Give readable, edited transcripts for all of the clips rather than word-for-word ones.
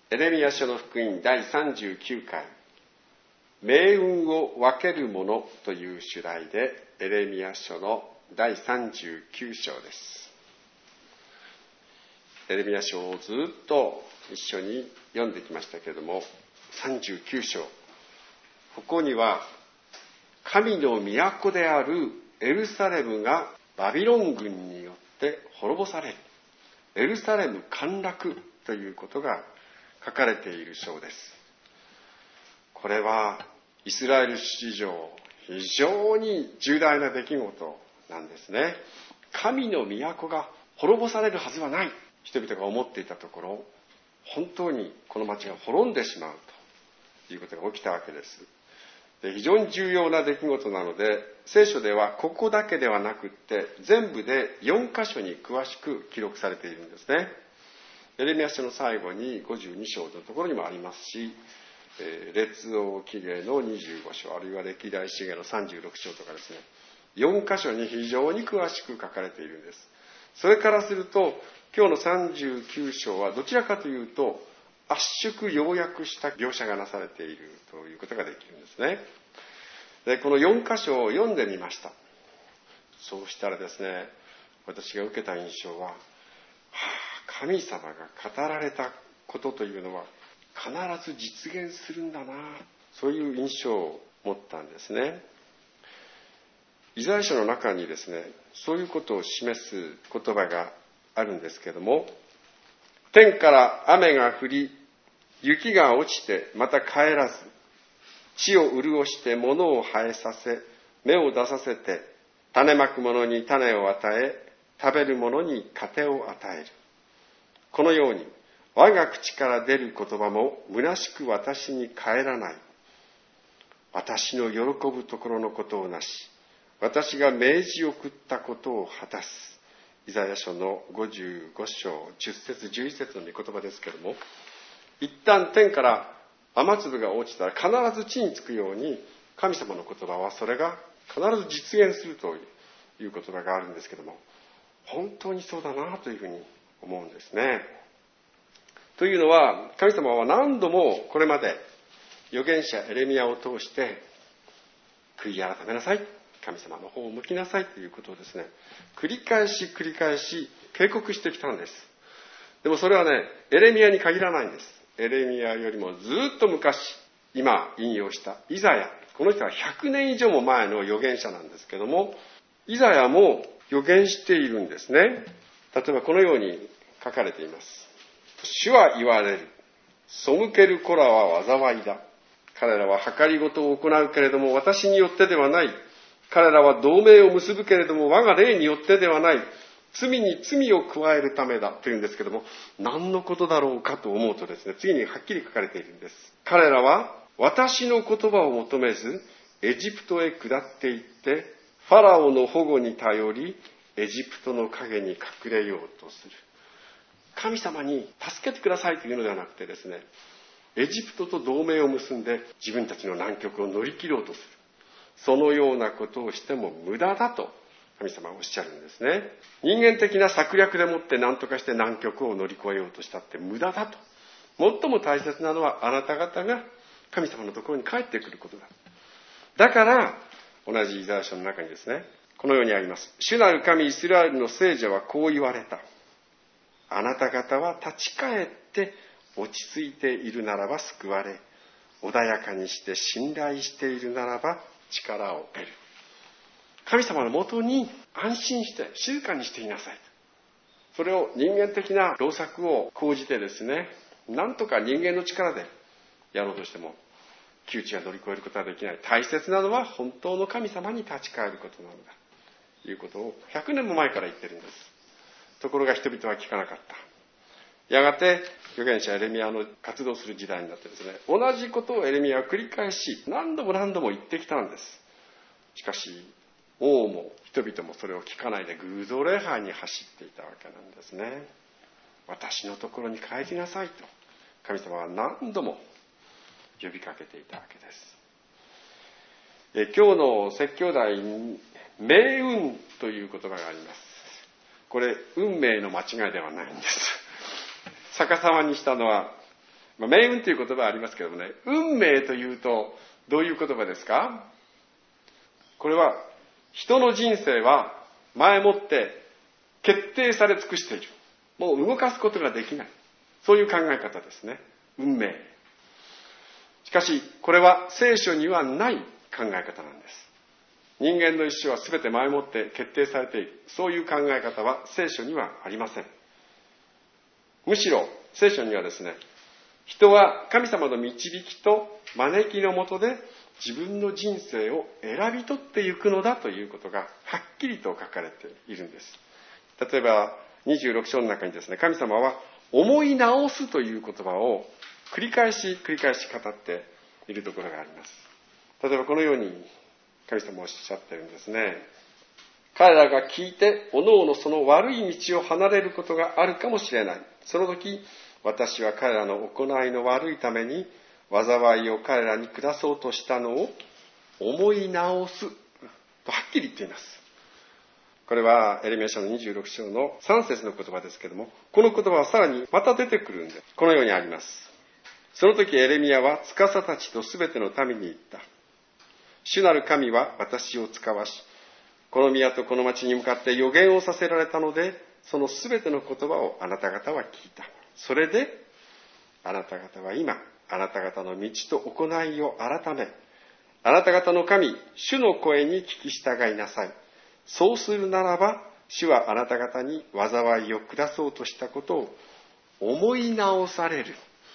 エレミヤ書の福音第39回、命運を分けるものという主題で、エレミヤ書の第39章です。エレミヤ書をずっと一緒に読んできましたけれども、39章、ここには神の都であるエルサレムがバビロン軍によって滅ぼされる、エルサレム陥落ということが書かれている章です。これはイスラエル史上非常に重大な出来事なんですね。神の都が滅ぼされるはずはない、人々が思っていたところ、本当にこの町が滅んでしまうということが起きたわけです。で、非常に重要な出来事なので、聖書ではここだけではなくって全部で4箇所に詳しく記録されているんですね。エレミヤ書の最後に52章のところにもありますし、列王記下の25章、あるいは歴代史下の36章とかですね、4箇所に非常に詳しく書かれているんです。それからすると、今日の39章はどちらかというと、圧縮要約した描写がなされているということができるんですね。で、この4箇所を読んでみました。そうしたらですね、私が受けた印象は、神様が語られたことというのは必ず実現するんだな、そういう印象を持ったんですね。イザヤ書の中にですね、そういうことを示す言葉があるんですけども、天から雨が降り、雪が落ちてまた帰らず、地を潤して物を生えさせ、芽を出させて、種まく者に種を与え、食べる者に糧を与える。このように、我が口から出る言葉も虚しく私に帰らない。私の喜ぶところのことをなし、私が命じ送ったことを果たす。イザヤ書の55章10節11節の御言葉ですけれども、一旦天から雨粒が落ちたら必ず地につくように、神様の言葉はそれが必ず実現するという言葉があるんですけども、本当にそうだなというふうに思うんですね。というのは、神様は何度もこれまで預言者エレミヤを通して、悔い改めなさい、神様の方を向きなさいということをですね、繰り返し警告してきたんです。でもそれはね、エレミヤに限らないんです。エレミヤよりもずっと昔、今引用したイザヤ、この人は100年以上も前の預言者なんですけども、イザヤも預言しているんですね。例えばこのように書かれています。主は言われる。背ける子らは災いだ。彼らは計りごとを行うけれども私によってではない。彼らは同盟を結ぶけれども我が霊によってではない。罪に罪を加えるためだというんですけども、何のことだろうかと思うとですね、次にはっきり書かれているんです。彼らは私の言葉を求めず、エジプトへ下っていって、ファラオの保護に頼り、エジプトの影に隠れようとする。神様に助けてくださいというのではなくてですね、エジプトと同盟を結んで自分たちの難局を乗り切ろうとする。そのようなことをしても無駄だと神様はおっしゃるんですね。人間的な策略でもって何とかして難局を乗り越えようとしたって無駄だと。最も大切なのはあなた方が神様のところに帰ってくることだ。だから同じイザヤ書の中にですね、このようにあります。主なる神イスラエルの聖者はこう言われた。あなた方は立ち返って落ち着いているならば救われ、穏やかにして信頼しているならば力を得る。神様のもとに安心して静かにしていなさい。それを人間的な労作を講じてですね、なんとか人間の力でやろうとしても窮地は乗り越えることはできない。大切なのは本当の神様に立ち返ることなのだということを100年も前から言ってるんです。ところが人々は聞かなかった。やがて預言者エレミヤの活動する時代になってですね、同じことをエレミヤは繰り返し何度も言ってきたんです。しかし王も人々もそれを聞かないで偶像礼拝に走っていたわけなんですね。私のところに帰りなさいと神様は何度も呼びかけていたわけです。今日の説教題に命運という言葉があります。これ運命の間違いではないんです。逆さまにしたのは命運という言葉はありますけどもね、運命というとどういう言葉ですか？これは人の人生は前もって決定され尽くしている。もう動かすことができない。そういう考え方ですね。運命。しかしこれは聖書にはない考え方なんです。人間の一生は全て前もって決定されている。そういう考え方は聖書にはありません。むしろ聖書にはですね、人は神様の導きと招きのもとで自分の人生を選び取っていくのだということがはっきりと書かれているんです。例えば26章の中にですね、神様は思い直すという言葉を繰り返し語っているところがあります。例えばこのように神様はおっしゃってるんですね。彼らが聞いておのおのその悪い道を離れることがあるかもしれない。その時私は彼らの行いの悪いために災いを彼らに下そうとしたのを思い直すとはっきり言っています。これはエレミヤ書の26章の3節の言葉ですけれども、この言葉はさらにまた出てくるんで、このようにあります。その時エレミヤは司たちとすべての民に言った。主なる神は私を使わし、この宮とこの町に向かって予言をさせられたので、そのすべての言葉をあなた方は聞いた。それであなた方は今、あなた方の道と行いを改め、あなた方の神、主の声に聞き従いなさい。そうするならば、主はあなた方に災いを下そうとしたことを思い直される。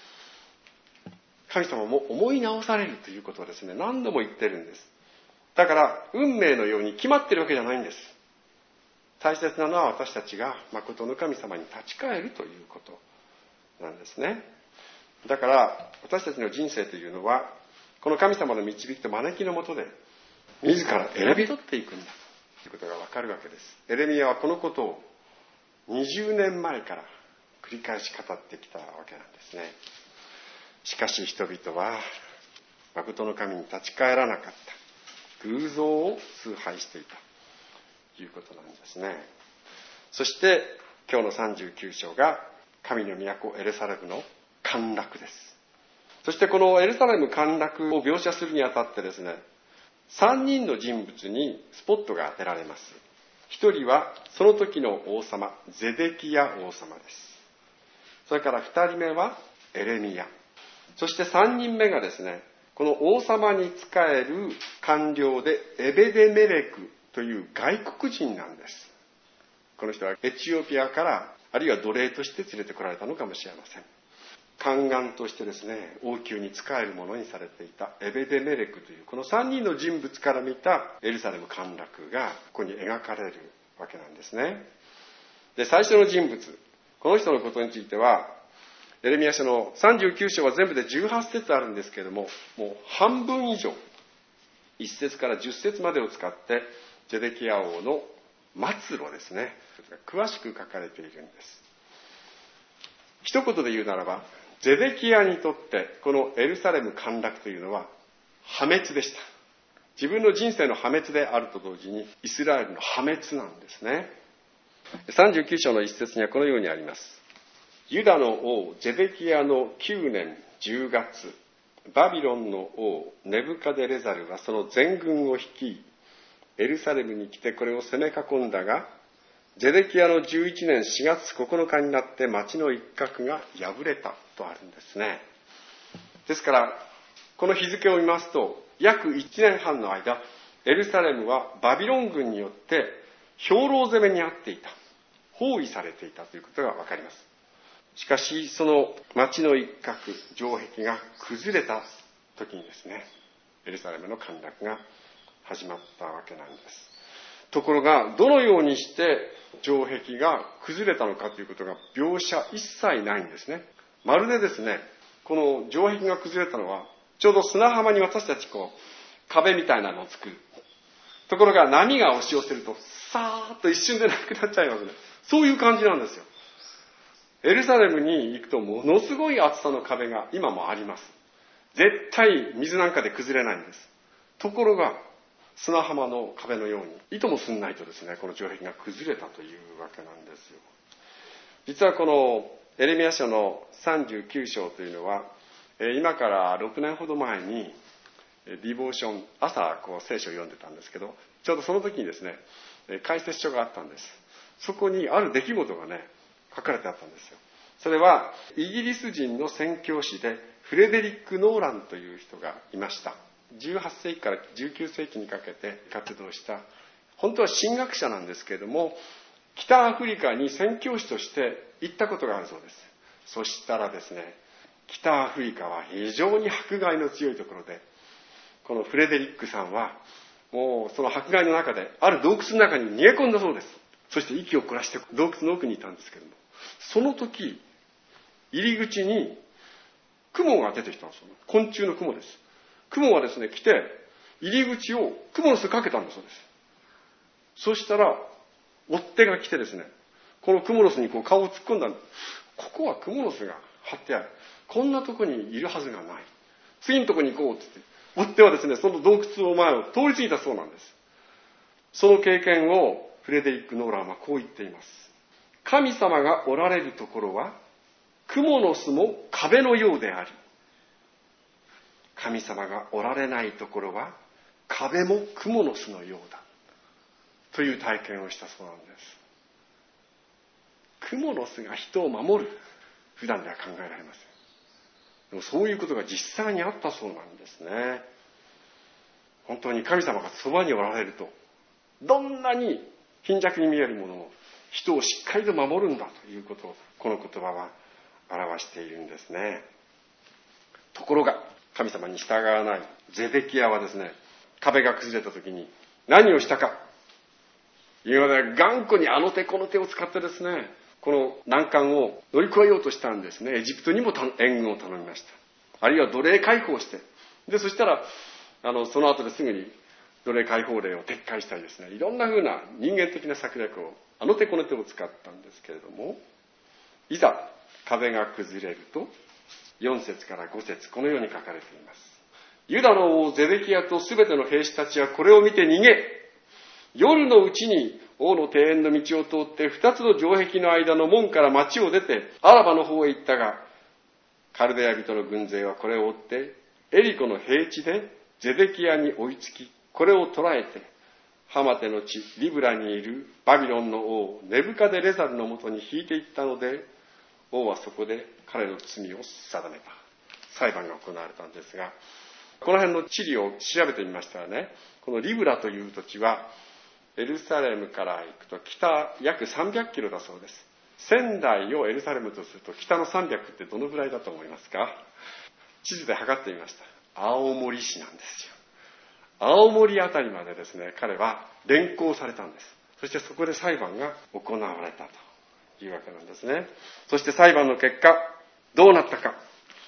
神様も思い直されるということをですね、何度も言ってるんです。だから、運命のように決まってるわけじゃないんです。大切なのは私たちが誠の神様に立ち返るということなんですね。だから私たちの人生というのはこの神様の導きと招きのもとで自ら選び取っていくんだということがわかるわけです。エレミヤはこのことを20年前から繰り返し語ってきたわけなんですね。しかし人々は誠の神に立ち返らなかった。偶像を崇拝していたということなんですね。そして今日の39章が神の都エルサレムの陥落です。そしてこのエルサレム陥落を描写するにあたってですね、3人の人物にスポットが当てられます。1人はその時の王様ゼデキヤ王様です。それから2人目はエレミヤ、そして3人目がですね、この王様に仕える官僚でエベデメレクという外国人なんです。この人はエチオピアからあるいは奴隷として連れてこられたのかもしれません。宦官としてですね、王宮に仕えるものにされていたエベデメレクというこの3人の人物から見たエルサレム陥落がここに描かれるわけなんですね。で、最初の人物、この人のことについてはエレミヤ書の39章は全部で18節あるんですけれども、もう半分以上1節から10節までを使ってゼデキヤ王の末路ですね、詳しく書かれているんです。一言で言うならば、ゼデキヤにとってこのエルサレム陥落というのは破滅でした。自分の人生の破滅であると同時にイスラエルの破滅なんですね。39章の一節にはこのようにあります。ユダの王ゼデキヤの9年10月、バビロンの王ネブカデレザルはその全軍を率い、エルサレムに来てこれを攻め囲んだが、ゼデキヤの11年4月9日になって町の一角が破れたとあるんですね。ですからこの日付を見ますと約1年半の間、エルサレムはバビロン軍によって兵糧攻めにあっていた、包囲されていたということがわかります。しかしその町の一角、城壁が崩れた時にですね、エルサレムの陥落が始まったわけなんです。ところがどのようにして城壁が崩れたのかということが描写一切ないんですね。まるでですね、この城壁が崩れたのはちょうど砂浜に私たち壁みたいなのを作る。ところが波が押し寄せるとさーっと一瞬でなくなっちゃいますね。そういう感じなんですよ。エルサレムに行くとものすごい厚さの壁が今もあります。絶対水なんかで崩れないんです。ところが砂浜の壁のようにいともすんないとですね、この城壁が崩れたというわけなんですよ。実はこのエレミヤ書の39章というのは今から6年ほど前にディボーション、朝聖書を読んでたんですけど、ちょうどその時にですね、解説書があったんです。そこにある出来事がね、書かれてあったんですよ。それはイギリス人の宣教師でフレデリック・ノーランという人がいました。18世紀から19世紀にかけて活動した、本当は神学者なんですけれども、北アフリカに宣教師として行ったことがあるそうです。そしたらですね、北アフリカは非常に迫害の強いところで、このフレデリックさんはもうその迫害の中である洞窟の中に逃げ込んだそうです。そして息を凝らして洞窟の奥にいたんですけれども、その時入り口に雲が出てきたんですよ。昆虫の雲です。雲がですね来て、入り口をクモの巣かけたんだそうです。そしたら追っ手が来てですね、このクモの巣に顔を突っ込んだんです。ここはクモの巣が張ってある、こんなとこにいるはずがない、次のとこに行こうって言って、追っ手はですねその洞窟の前を通り過ぎたそうなんです。その経験をフレデリック・ノーランはこう言っています。神様がおられるところはクモの巣も壁のようであり、神様がおられないところは壁もクモの巣のようだという体験をしたそうなんです。クモの巣が人を守る、普段では考えられません。でもそういうことが実際にあったそうなんですね。本当に神様がそばにおられると、どんなに貧弱に見えるものも人をしっかりと守るんだということを、この言葉は表しているんですね。ところが神様に従わないゼデキヤはですね、壁が崩れた時に何をしたか。今まで頑固にあの手この手を使ってですね、この難関を乗り越えようとしたんですね。エジプトにも援軍を頼みました。あるいは奴隷解放して、でそしたらその後ですぐに奴隷解放令を撤回したりですね、いろんな風な人間的な策略を、あの手この手を使ったんですけれども、いざ壁が崩れると4節から5節、このように書かれています。ユダの王ゼデキヤとすべての兵士たちはこれを見て逃げ、夜のうちに王の庭園の道を通って2つの城壁の間の門から町を出てアラバの方へ行ったが、カルデア人の軍勢はこれを追ってエリコの平地でゼデキヤに追いつき、これを捕らえてハマテの地リブラにいるバビロンの王ネブカデレザルのもとに引いていったので、王はそこで彼の罪を定めた。裁判が行われたんですが、この辺の地理を調べてみましたらね、このリブラという土地はエルサレムから行くと北約300キロだそうです。仙台をエルサレムとすると北の300ってどのぐらいだと思いますか？地図で測ってみました。青森市なんですよ。青森あたりまでですね、彼は連行されたんです。そしてそこで裁判が行われたというわけなんですね。そして裁判の結果どうなったか、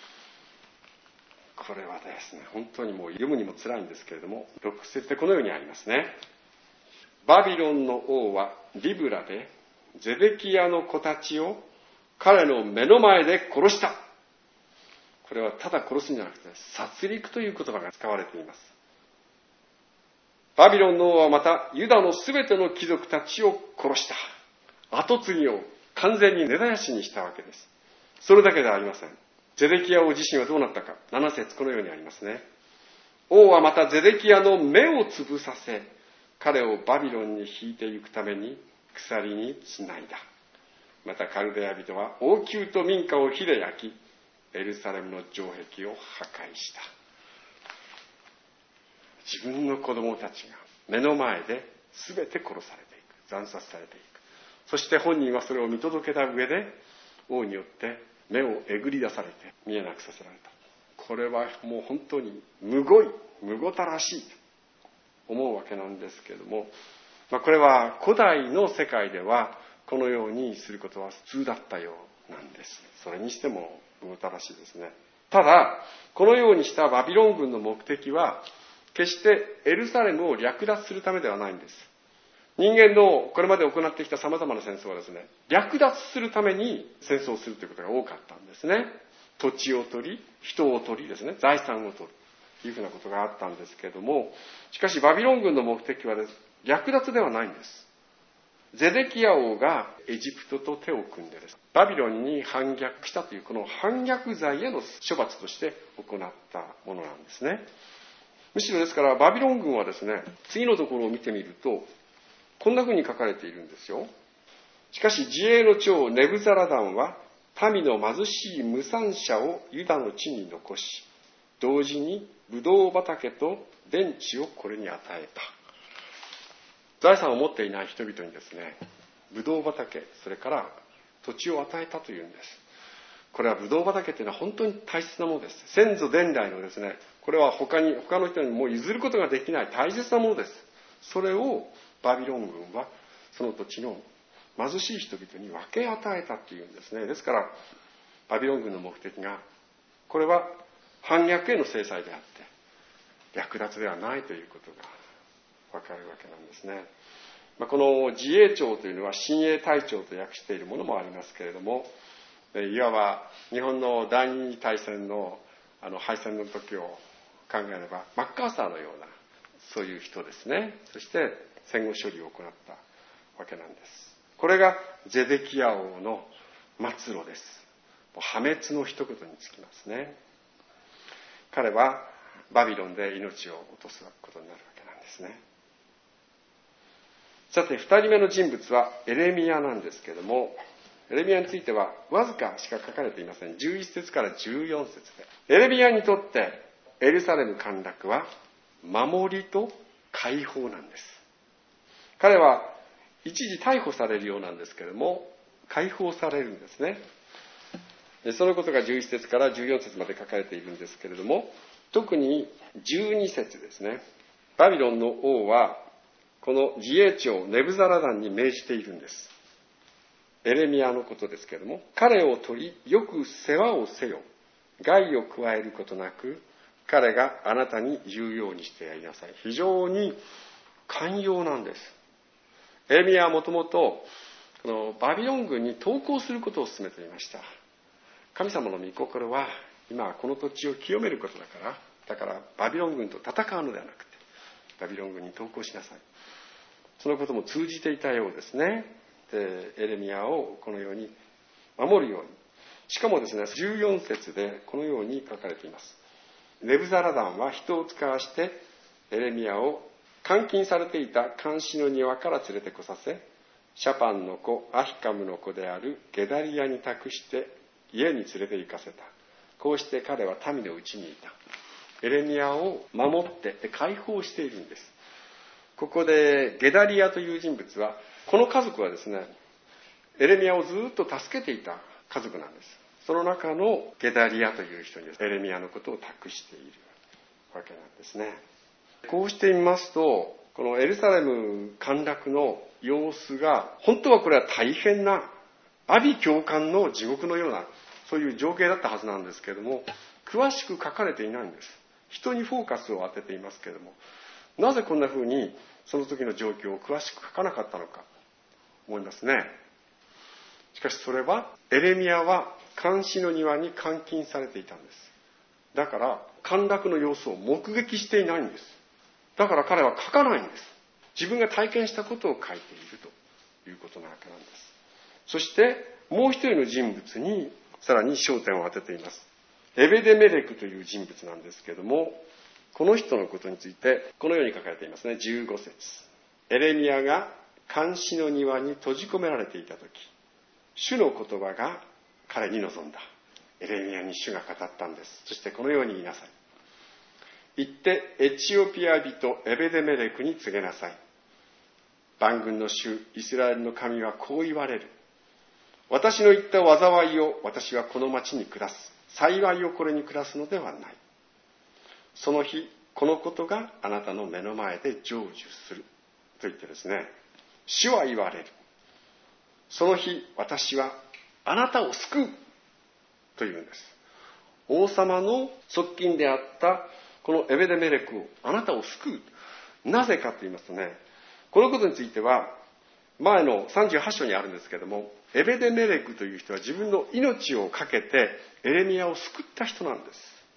これはですね本当にもう読むにも辛いんですけれども、6節でこのようにありますね。バビロンの王はリブラでゼデキヤの子たちを彼の目の前で殺した。これはただ殺すんじゃなくて殺戮という言葉が使われています。バビロンの王はまたユダのすべての貴族たちを殺した。跡継ぎを完全に根絶やしにしたわけです。それだけではありません。ゼデキヤ王自身はどうなったか。7節このようにありますね。王はまたゼデキヤの目をつぶさせ、彼をバビロンに引いていくために鎖につないだ。またカルデア人は王宮と民家を火で焼き、エルサレムの城壁を破壊した。自分の子供たちが目の前で全て殺されていく、惨殺されていく。そして本人はそれを見届けた上で王によって目をえぐり出されて見えなくさせられた。これはもう本当にむごたらしいと思うわけなんですけれども、これは古代の世界ではこのようにすることは普通だったようなんです。それにしてもむごたらしいですね。ただこのようにしたバビロン軍の目的は決してエルサレムを略奪するためではないんです。人間のこれまで行ってきた様々な戦争はですね、略奪するために戦争をするということが多かったんですね。土地を取り、人を取りですね、財産を取るというふうなことがあったんですけれども、しかしバビロン軍の目的は略奪ではないんです。 ゼデキヤ王がエジプトと手を組んでです、バビロンに反逆したというこの反逆罪への処罰として行ったものなんですね。むしろですからバビロン軍はですね、次のところを見てみるとこんなふうに書かれているんですよ。しかし自衛の長ネブザラダンは民の貧しい無産者をユダの地に残し、同時にブドウ畑と田地をこれに与えた。財産を持っていない人々にですね、ブドウ畑、それから土地を与えたというんです。これはブドウ畑というのは本当に大切なものです。先祖伝来のですね、これは他の人にもう譲ることができない大切なものです。それをバビロン軍はその土地の貧しい人々に分け与えたというんですね。ですからバビロン軍の目的が、これは反逆への制裁であって略奪ではないということが分かるわけなんですね。この自衛庁というのは親衛隊長と訳しているものもありますけれども、いわば日本の第二次大戦の敗戦の時を考えればマッカーサーのようなそういう人ですね。そして戦後処理を行ったわけなんです。これがゼデキヤ王の末路です。破滅の一言につきますね。彼はバビロンで命を落とすことになるわけなんですね。さて、2人目の人物はエレミヤなんですけれども、エレミヤについてはわずかしか書かれていません。11節から14節で。エレミヤにとってエルサレム陥落は守りと解放なんです。彼は一時逮捕されるようなんですけれども、解放されるんですね。そのことが11節から14節まで書かれているんですけれども、特に12節ですね。バビロンの王はこの自衛長ネブザラダンに命じているんです。エレミヤのことですけれども、彼を取りよく世話をせよ、害を加えることなく彼があなたに言うようにしてやりなさい。非常に寛容なんです。エレミヤはもともとバビロン軍に投降することを進めていました。神様の御心は今はこの土地を清めることだからバビロン軍と戦うのではなくてバビロン軍に投降しなさい。そのことも通じていたようですね。でエレミヤをこのように守るように、しかもですね14節でこのように書かれています。ネブザラダンは人を使わしてエレミヤを監禁されていた監視の庭から連れてこさせ、シャパンの子アヒカムの子であるゲダリヤに託して家に連れて行かせた。こうして彼は民のうちにいた。エレミヤを守って解放しているんです。ここでゲダリヤという人物は、この家族はですねエレミヤをずっと助けていた家族なんです。その中のゲダリヤという人にエレミヤのことを託しているわけなんですね。こうしてみますと、このエルサレム陥落の様子が本当はこれは大変な阿鼻教官の地獄のようなそういう情景だったはずなんですけれども、詳しく書かれていないんです。人にフォーカスを当てていますけれども、なぜこんなふうにその時の状況を詳しく書かなかったのか思いますね。しかしそれはエレミヤは監視の庭に監禁されていたんです。だから陥落の様子を目撃していないんです。だから彼は書かないんです。自分が体験したことを書いているということなわけなんです。そしてもう一人の人物にさらに焦点を当てています。エベデメレクという人物なんですけれども、この人のことについてこのように書かれていますね。15節。エレミヤが監視の庭に閉じ込められていた時、主の言葉が彼に臨んだ。エレミヤに主が語ったんです。そしてこのように言いなさい。言ってエチオピア人エベデメレクに告げなさい。万軍の主イスラエルの神はこう言われる。私の言った災いを私はこの町に下す。幸いをこれに下すのではない。その日このことがあなたの目の前で成就すると言ってですね、主は言われる。その日私はあなたを救うというんです。王様の側近であったこのエベデメレクをあなたを救う。なぜかと言いますとね、このことについては前の38章にあるんですけれども、エベデメレクという人は自分の命を懸けてエレミヤを救った人なんです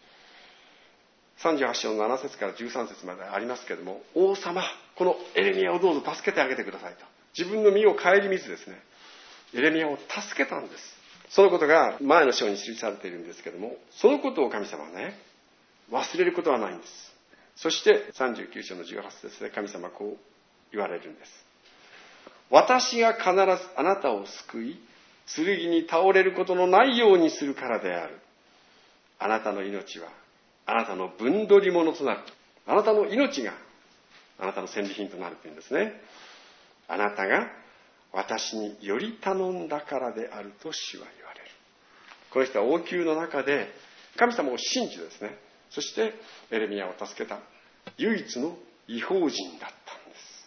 。38章の7節から13節までありますけれども、王様このエレミヤをどうぞ助けてあげてくださいと、 自分の身を顧みずですね、エレミヤを助けたんです。そのことが前の章に記されているんですけども、そのことを神様はね、忘れることはないんです。そして39章の18節で神様はこう言われるんです。私が必ずあなたを救い、剣に倒れることのないようにするからである。あなたの命はあなたの分取り物となる。あなたの命があなたの戦利品となるというんですね。あなたが私により頼んだからであると主は言われる。この人は王宮の中で神様を信じてですね、そしてエレミヤを助けた唯一の異邦人だったんです。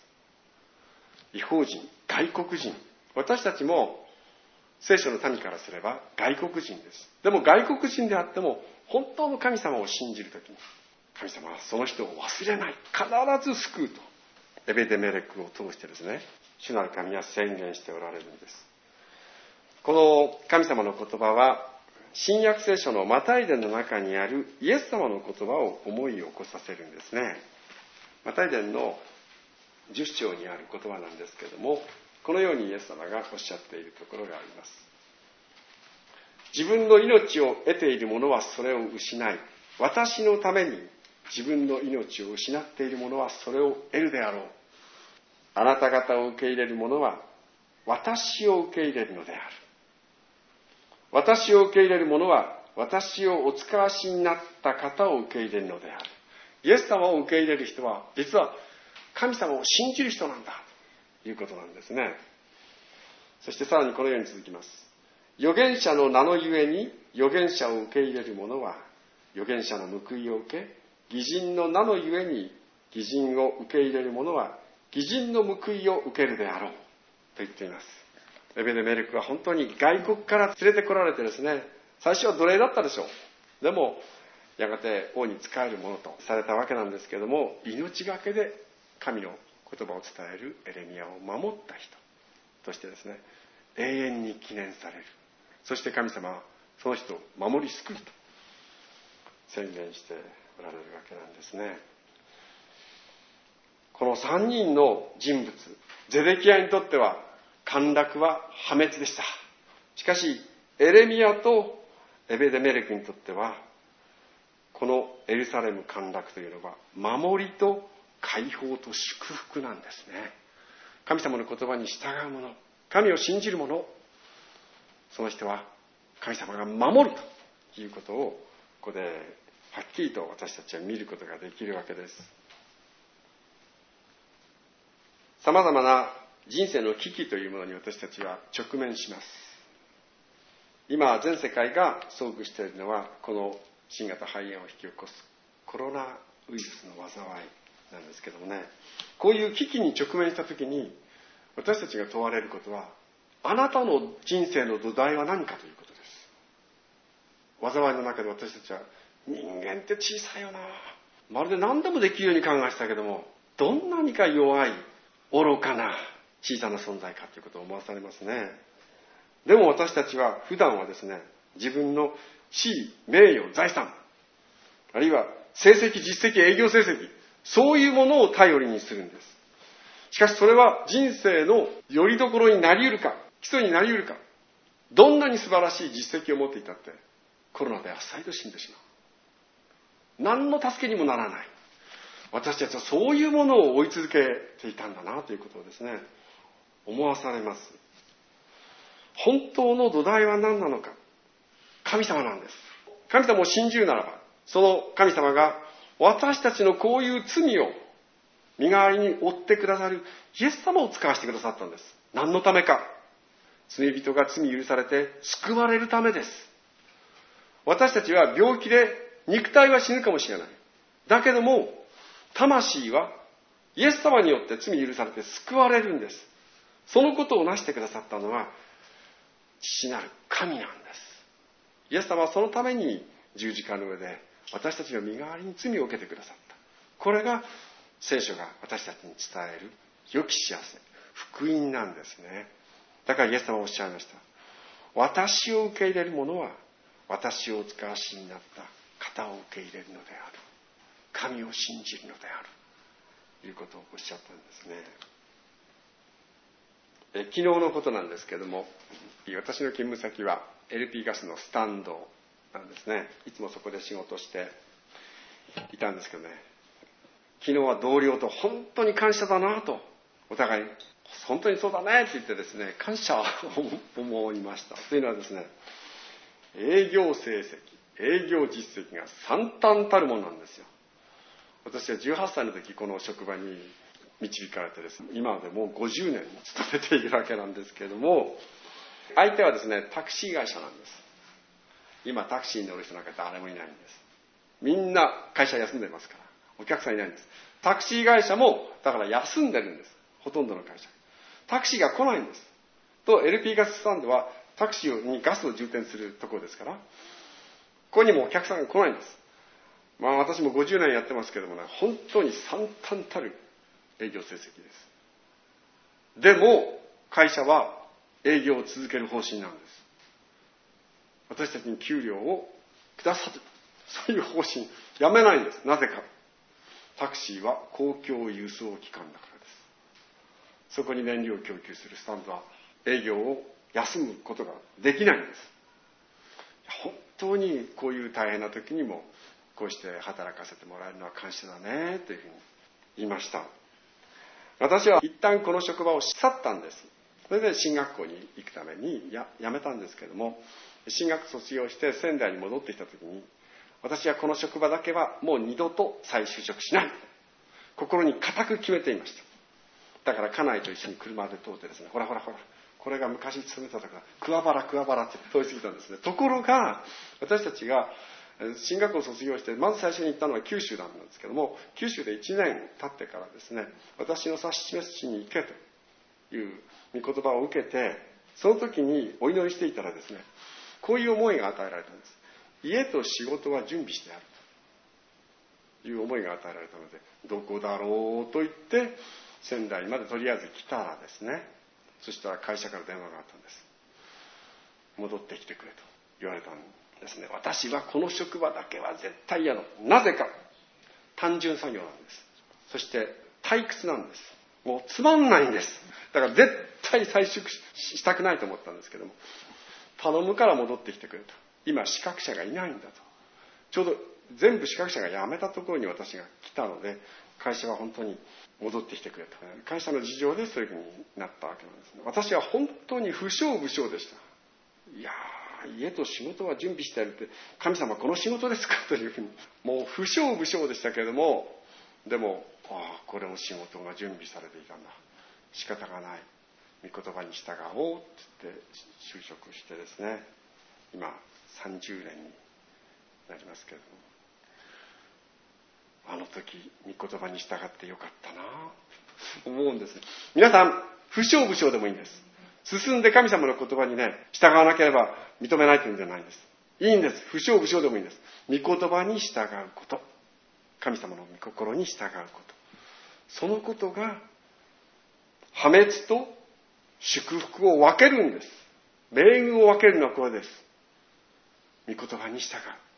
異邦人、外国人。私たちも聖書の民からすれば外国人です。でも外国人であっても本当の神様を信じるときに、神様はその人を忘れない。必ず救うと。エベデメレクを通してですね、主なる神は宣言しておられるんです。この神様の言葉は、新約聖書のマタイ伝の中にあるイエス様の言葉を思い起こさせるんですね。マタイ伝の10章にある言葉なんですけれども、このようにイエス様がおっしゃっているところがあります。自分の命を得ている者はそれを失い、私のために自分の命を失っている者はそれを得るであろう。あなた方を受け入れる者は私を受け入れるのである。私を受け入れる者は私をお使わしになった方を受け入れるのである。イエス様を受け入れる人は実は神様を信じる人なんだということなんですね。そしてさらにこのように続きます。預言者の名のゆえに預言者を受け入れる者は預言者の報いを受け、義人の名のゆえに義人を受け入れる者は義人の報いを受けるであろうと言っています。エベデメレクは本当に外国から連れてこられてですね、最初は奴隷だったでしょう。でもやがて王に仕えるものとされたわけなんですけれども、命がけで神の言葉を伝えるエレミヤを守った人としてですね、永遠に記念される。そして神様はその人を守り救うと宣言しておられるわけなんですね。この3人の人物、ゼデキヤにとっては陥落は破滅でした。しかしエレミヤとエベデメレクにとってはこのエルサレム陥落というのは守りと解放と祝福なんですね。神様の言葉に従う者、神を信じる者、その人は神様が守るということをここではっきりと私たちは見ることができるわけです。さまざまな人生の危機というものに私たちは直面します。今全世界が遭遇しているのはこの新型肺炎を引き起こすコロナウイルスの災いなんですけどもね、こういう危機に直面したときに私たちが問われることは、あなたの人生の土台は何かということです。災いの中で私たちは人間って小さいよな、まるで何でもできるように考えてたけども、どんなにか弱い愚かな小さな存在かということを思わされますね。でも私たちは普段はですね、自分の地位、名誉、財産、あるいは成績、実績、営業成績、そういうものを頼りにするんです。しかしそれは人生の拠り所になり得るか、基礎になり得るか、どんなに素晴らしい実績を持っていたってコロナであっさりと死んでしまう。何の助けにもならない。私たちはそういうものを追い続けていたんだなということをですね、思わされます。本当の土台は何なのか。神様なんです。神様を信じるならば、その神様が私たちのこういう罪を身代わりに負ってくださるイエス様を使わせてくださったんです。何のためか。罪人が罪許されて救われるためです。私たちは病気で肉体は死ぬかもしれない。だけども魂はイエス様によって罪許されて救われるんです。そのことをなしてくださったのは父なる神なんです。イエス様はそのために十字架の上で私たちの身代わりに罪を受けてくださった。これが聖書が私たちに伝える良き幸せ、福音なんですね。だからイエス様はおっしゃいました。私を受け入れる者は私をお使わしになった方を受け入れるのである。神を信じるのであるということをおっしゃったんですね。 昨日のことなんですけども、私の勤務先は LP ガスのスタンドなんですね。いつもそこで仕事していたんですけどね、昨日は同僚と本当に感謝だなと、お互い本当にそうだねって言ってですね、感謝を思いました。というのはですね、営業成績、営業実績が惨憺たるものなんですよ。私は18歳の時この職場に導かれてですね、今までもう50年勤めているわけなんですけれども、相手はですね、タクシー会社なんです。今タクシーに乗る人なんか誰もいないんです。みんな会社休んでますから、お客さんいないんです。タクシー会社もだから休んでるんです。ほとんどの会社。タクシーが来ないんです。と LP ガススタンドはタクシーにガスを充填するところですから、ここにもお客さんが来ないんです。私も50年やってますけどもね、本当に惨憺たる営業成績です。でも会社は営業を続ける方針なんです。私たちに給料をくださる、そういう方針やめないんです。なぜか、タクシーは公共輸送機関だからです。そこに燃料を供給するスタンドは営業を休むことができないんです。本当にこういう大変な時にもこうして働かせてもらえるのは感謝だねというふうに言いました。私は一旦この職場を去ったんです。それで進学校に行くために辞めたんですけれども、進学卒業して仙台に戻ってきた時に、私はこの職場だけはもう二度と再就職しない、心に固く決めていました。だから家内と一緒に車で通ってですね、ほらこれが昔勤めたところ、桑原って通り過ぎたんですね。ところが私たちが進学校を卒業してまず最初に行ったのは九州なんですけども、九州で1年経ってからですね、私の指し示す地に行けという御言葉を受けて、その時にお祈りしていたらですね、こういう思いが与えられたんです。家と仕事は準備してあるという思いが与えられたので、どこだろうと言って仙台までとりあえず来たらですね、そしたら会社から電話があったんです。戻ってきてくれと言われたんですね。私はこの職場だけは絶対嫌だ。なぜか、単純作業なんです。そして退屈なんです。もうつまんないんです。だから絶対再就職したくないと思ったんですけども、頼むから戻ってきてくれと。今資格者がいないんだと。ちょうど全部資格者が辞めたところに私が来たので、会社は本当に戻ってきてくれと。会社の事情でそういうふうになったわけなんですね。私は本当に不祥でした。いやー、家と仕事は準備してやるって、神様この仕事ですかというふうに、もう不祥でしたけれども、でもこれも仕事が準備されていたんだ、仕方がない、御言葉に従おうって言って就職してですね、今30年になりますけれども、あの時御言葉に従ってよかったなと思うんです。皆さん不祥でもいいんです。進んで神様の言葉にね従わなければ認めないというんじゃないんです。いいんです。不祥でもいいんです。御言葉に従うこと、神様の御心に従うこと、そのことが破滅と祝福を分けるんです。命運を分けるのはこれです。御言葉に従う。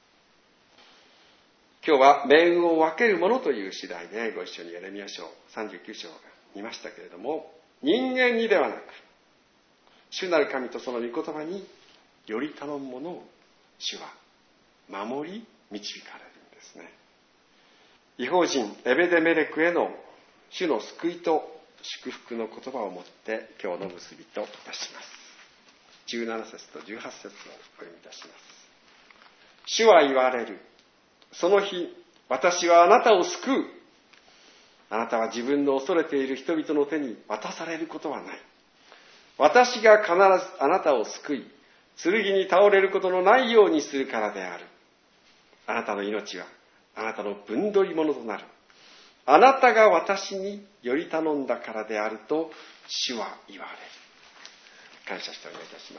今日は命運を分けるものという次第でご一緒にエレミヤ書39章を見ましたけれども、人間にではなく主なる神とその御言葉により頼むものを主は守り導かれるんですね。異邦人エベデメレクへの主の救いと祝福の言葉をもって今日の結びといたします。17節と18節をお読みいたします。主は言われる。その日、私はあなたを救う。あなたは自分の恐れている人々の手に渡されることはない。私が必ずあなたを救い、剣に倒れることのないようにするからである。あなたの命はあなたの分取り物となる。あなたが私により頼んだからであると主は言われる。感謝してお願いいたします。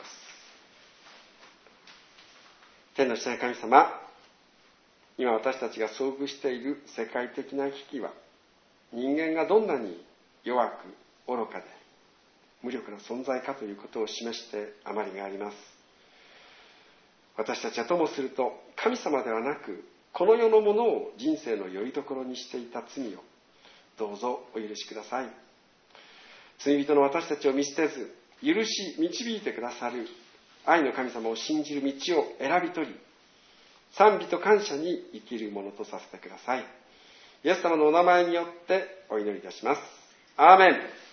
天の父なる神様、今私たちが遭遇している世界的な危機は、人間がどんなに弱く愚かで無力な存在かということを示してあまりがあります。私たちはともすると神様ではなく、この世のものを人生の拠り所にしていた罪をどうぞお許しください。 罪人の私たちを見捨てず、許し導いてくださる愛の神様を信じる道を選び取り、賛美と感謝に生きるものとさせてください。イエス様のお名前によってお祈りいたします。アーメン。